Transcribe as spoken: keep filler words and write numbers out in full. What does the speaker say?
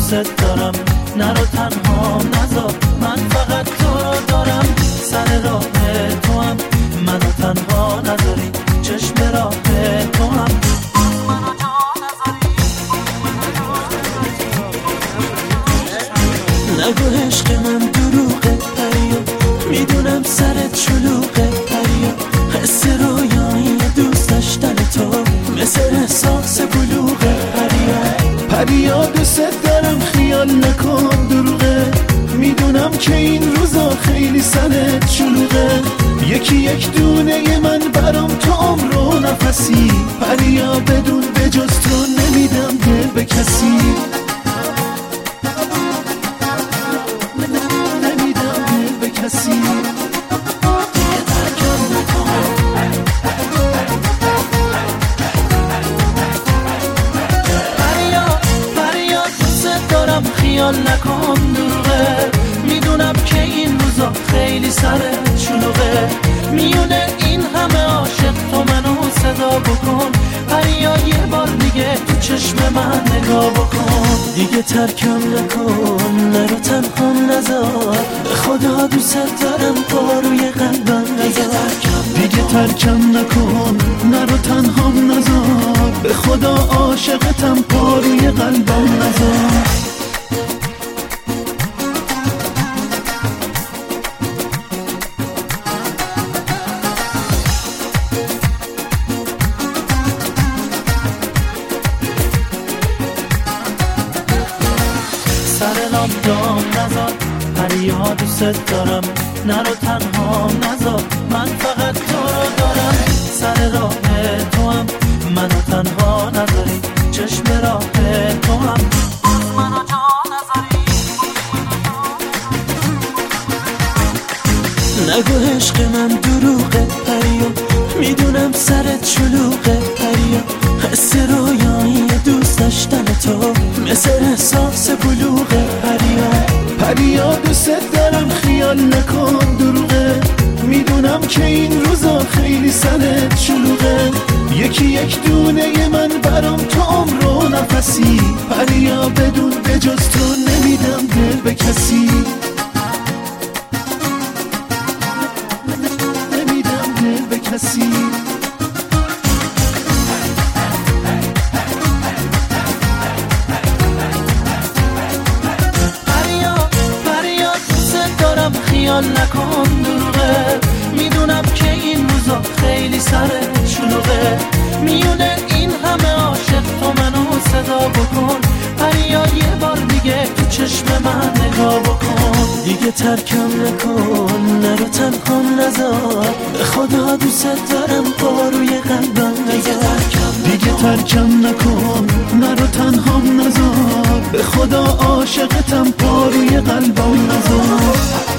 دوست دارم، نرو تنها نذار، من فقط تو رو دارم. سر راه تو هم منو تنها نذاری، چشم راه تو هم منو جا نذاری. نگو عشق من دروغه پریا، میدونم سرت شلوغه پریا، حس رویایی دوست داشتن تو مثل احساس بلوغه پریا. پریا دوست دارم خیال نکن دروغه، میدونم که این روزا خیلی سرت شلوغه. یکی یک دونه من برام تو عمر و نفسی، پریا بدون بجز تو نمیدم دل به کسی. نمیدم دل به کسی. خیال نکن دروغه، میدونم که این روزا خیلی سرت شلوغه. میونه این همه عاشق تو منو صدا بکن، پریا یه بار دیگه تو چشم من نگاه بکن. دیگه ترکم نکن، نرو تنها نذار، به خدا دوست دارم پاروی قلبم نذار. دیگه ترکم نکن، نرو تنها نذار، به خدا عاشقتم پاروی قلبم نذار. سر لام دام نذار، پریا دوست دارم، نرو تنها نذار، من فقط تو رو دارم. سر راه تو هم منو تنها نذاری، چشم راه تو هم منو جا نذاری. نگو عشق من دروغه پریا، میدونم سرت شلوغه پریا، حس رویایی دوست داشتن تو مثل احساس بلوغه پریا. پریا دوست دارم خیال نکن دروغه، میدونم که این روزا خیلی سرت شلوغه. یکی یک دونه من برام تو عمر و نفسی، پریا بدون بجز تو نمیدم دل به کسی. نمیدم دل به کسی. خیال نکن دروغه، میدونم که این روزا خیلی سرت شلوغه. میونه این همه عاشق تو منو صدا بکن، پریا یه بار دیگه تو چشم من نگاه بکن. دیگه ترکم نکن، نرو تنها نذار، به خدا دوست دارم پاروی قلبم نذار. دیگه ترکم نکن، نرو تنها نذار، به خدا عاشقتم پاروی قلبم نذار.